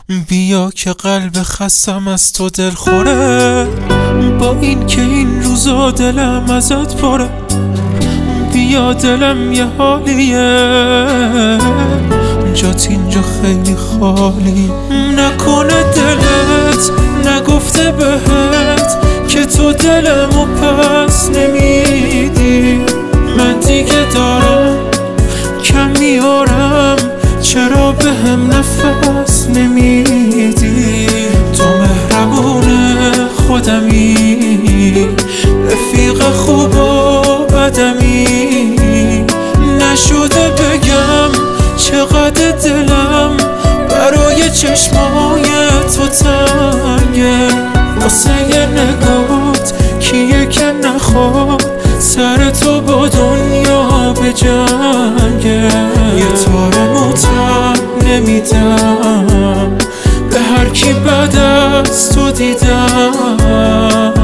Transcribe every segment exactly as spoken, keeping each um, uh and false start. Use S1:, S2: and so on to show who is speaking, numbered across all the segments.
S1: بیا که قلب خستم از تو دل خوره، با این که این روزا دلم ازت پره. بیا دلم یه حالیه، جات اینجا خیلی خالی. نکنه دلت نگفته بهت که تو دلمو پس نمیدی. من دیگه دارم کم میارم، چرا به هم نفس نمیدی؟ تو مهربونه خودمی، رفیق خوب و بدمی. نشده بگم چقدر دلم برای چشمای تو تنگه. واسه یه نگات کیه که نخواد سر تو با دنیا به جنگه. یه تار موتر نمیدم به هر کی بعد از تو دیدم.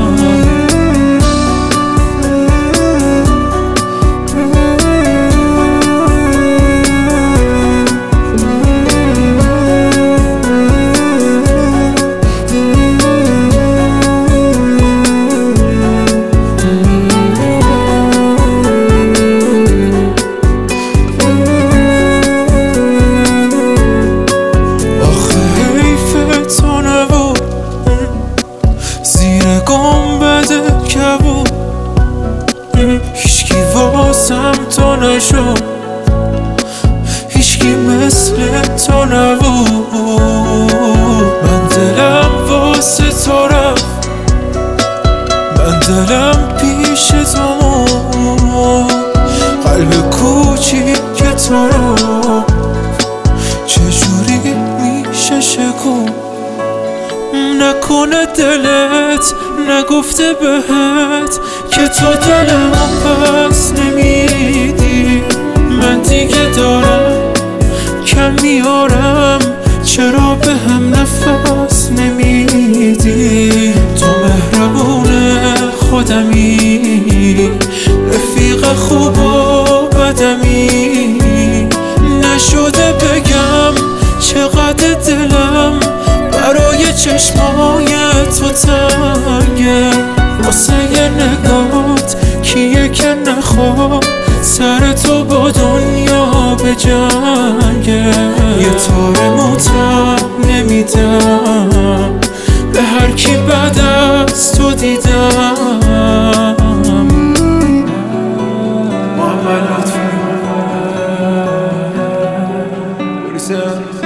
S1: هیچکی واسم تو نشد، هیچکی مثل تو نبود. من دلم واسه تو رفت، من دلم پیش تو، قلب کوچیک تو رو چجوری میشه شکون؟ نکنه دلت نگفته بهت که تو دلمو پس نمیدی. من دیگه دارم کم میارم، چرا به هم نفس نمیدی؟ تو مهربونه خودمی، رفیق خوب و بدمی. نشده بگم چقدر دلم برای چشمای تو تنگه. واسه یه نگات کیه که نخواد سر تو با دنیا به جنگه. یه تار موتر نمیدم به هر کی بعد از تو دیدم. محمد لطفی